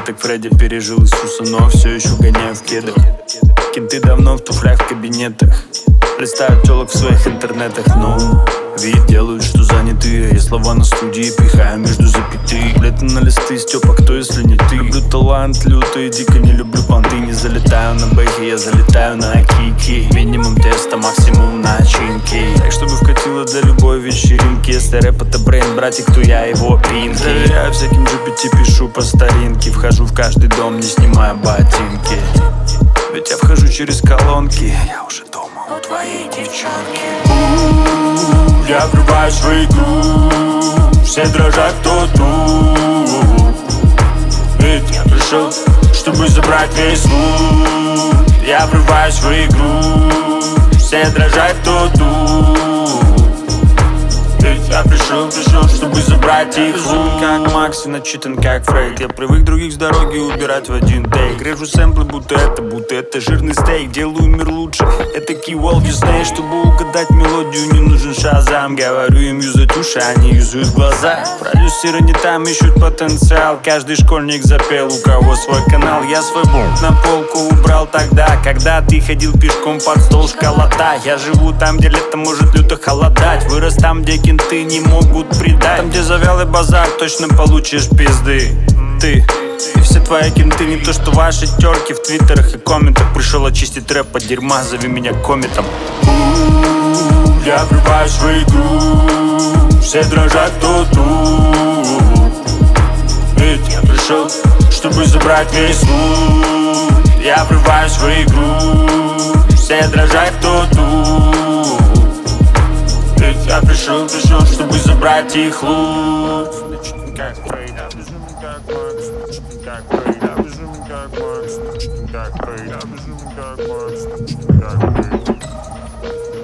попыток Фредди, пережил Иисуса, но все еще гоняю в кедах. Кенты давно в туфлях в кабинетах, листают телок в своих интернетах, но вид делают, что заняты, а я слова на студии пихаю между запятых. Лето на листы, Степа, кто если не ты? Люблю талант лютый, дико не люблю понты. Не залетаю на бэхи, я залетаю на кики. Минимум теста, максимум начинки. Так, чтобы вкатило для любой вечеринки. Если рэп это брейн, братик, то я его пинки. Доверяю всяким GPT, пишу по старинке. Вхожу в каждый дом, не снимая ботинки. Ведь я вхожу через колонки, я уже дома у твоей девчонки. Я врубаюсь в игру, все дрожат, кто тут. Ведь я пришел, чтобы забрать весь лут. Я врубаюсь в игру, все дрожат, кто тут. Ведь я пришел, чтобы забрать их лут. Как Макс и начитан как Фрейд. Я привык других с дороги убирать в один тейк. Режу сэмплы, будто это жирный стейк. Делаю мир лучше, это Walt Disney. Чтобы угадать мелодию, не нужен шазам. Говорю им юзать уши, они юзают глаза. Продюсеры не там ищут потенциал. Каждый школьник запел, у кого свой канал. Я свой бунт на полку убрал тогда, когда ты ходил пешком под стол школота. Я живу там, где лето может люто холодать. Вырос там, где кенты не могут предать. Там, где завялый базар, точно получишь пизды. Ты и все твои кенты не то, что ваши терки в твиттерах и комментах. Пришел очистить рэп от дерьма, зови меня кометом. Я врубаюсь в игру, все дрожат, кто тут. Ведь я пришел, чтобы забрать весь лут. Я врубаюсь в игру, все дрожат, кто тут. Ведь я пришел, чтобы забрать их лут. Как Фрейд, как Макс, как Фрейд, как Макс, как Фрейд, как Макс, как Фрейд.